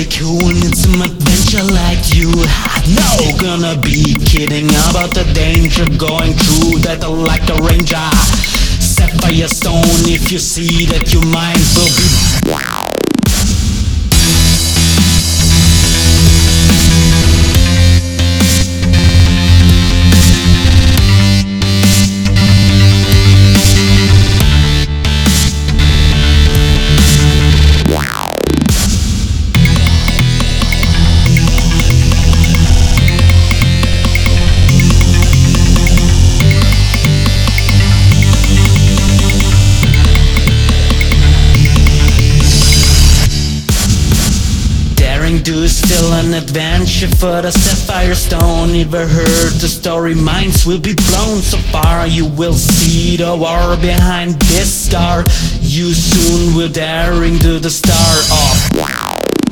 really cool, need some adventure like you. No, gonna be kidding about the danger going through that like a ranger. Sapphire stone, if you see that your mind will be wow. Do still an adventure for the sapphire stone. Never heard the story, minds will be blown. So far you will see the war behind this star. You soon will daring to the star of wow.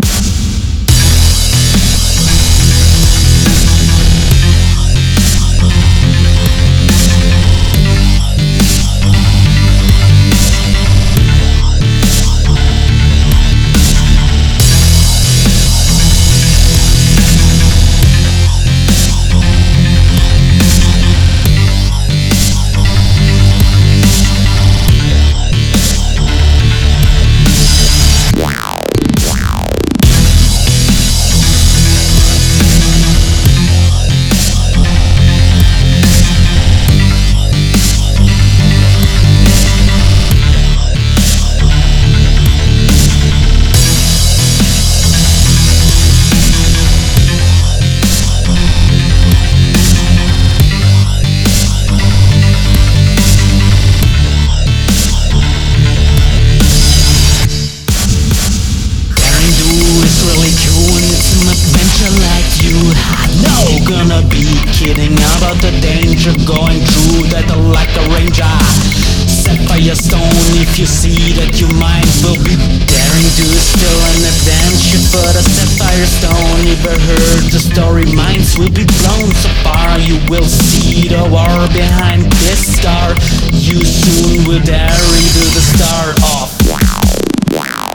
No, gonna be kidding about the danger going through that like a ranger. Sapphire stone, if you see that your mind will be daring to still an adventure for the sapphire stone. Never heard the story, minds will be blown. So far you will see the war behind this star. You soon will daring to the star of wow, wow.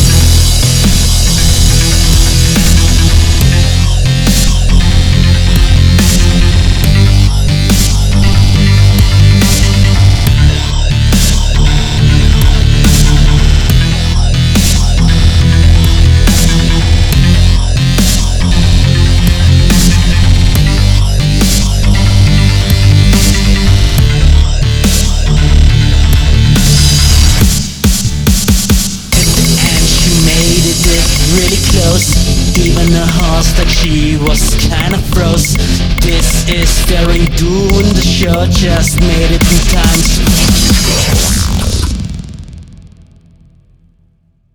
Really close, even the horse that she was kinda froze. This is Daring Do, and the show just made it 2 times.